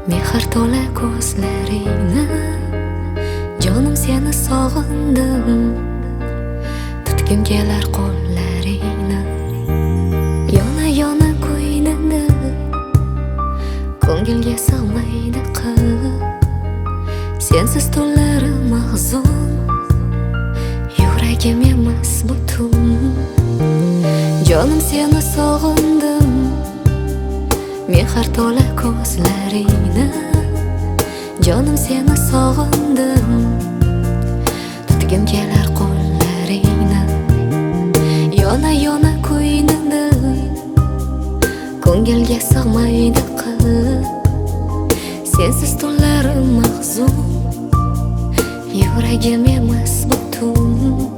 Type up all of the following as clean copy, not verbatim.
Mehr to'la ko'zlaringni, jonim seni sog'indim. Tutgim kelar qo'llaringni, yona ko'yningni, ko'ngilga sig'maydi qilib. Sensiz tunlarim mahzun, yuragim emas butun. Jonim seni sog'indim, mehr to'la ko'zlaringni, jonim seni sog'indim. Tutgim kelar qo'llaringni, yona ko'yningni, ko'ngilga sig'maydi qilib. Sensiz tunlarim mahzun, yuragim emas butun.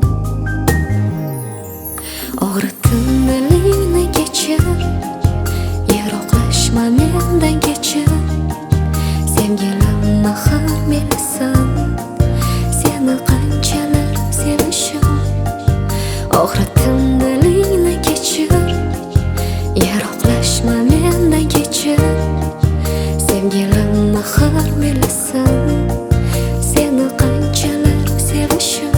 Og'ritdim dilingni kechir, yiroqlashma mendan kechir. Sevgilim mahal melisan, seni qanchalar sevishim. Og'ritdim dilingni kechir, yiroqlashma mendan kechir. Sevgilim mahal melisan, seni qanchalar sevishim.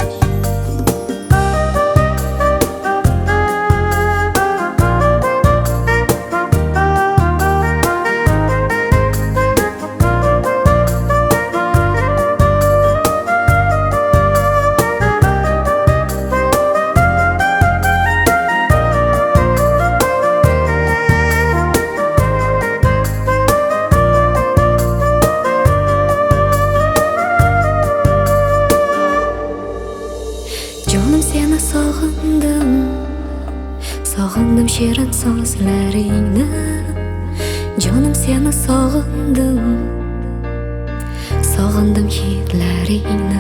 Jonim seni sog'indim, sog'indim shirin so'zlaringni. Jonim seni sog'indim, sog'indim hidlaringni.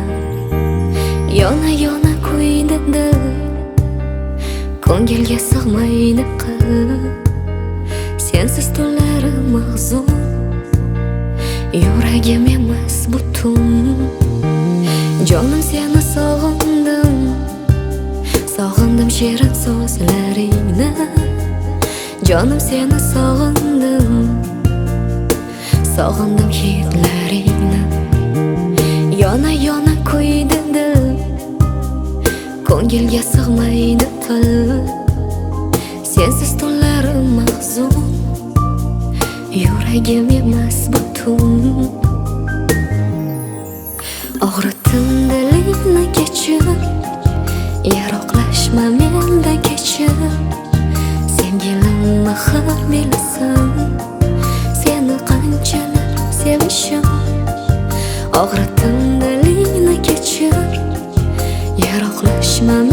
Yona ko'yningni, ko'ngilga sig'maydi qilib. Sensiz tunlarim mahzun, yuragim emas butun. Jonim seni sog'indim, sog'indim shirin so'zlaringni. Jonim seni sog'indim, sog'indim hidlaringni. Yona ko'yningni, ko'ngilga sig'maydi qilib. Sensiz tunlarim mahzun, yuragim emas butun. Og'ritdim dilingni kechir, yiroqlashma mendan kechir. Sevgilim mahal melisan, seni qanchalar sevishim. Og'ritdim dilingni kechir, yiroqlashma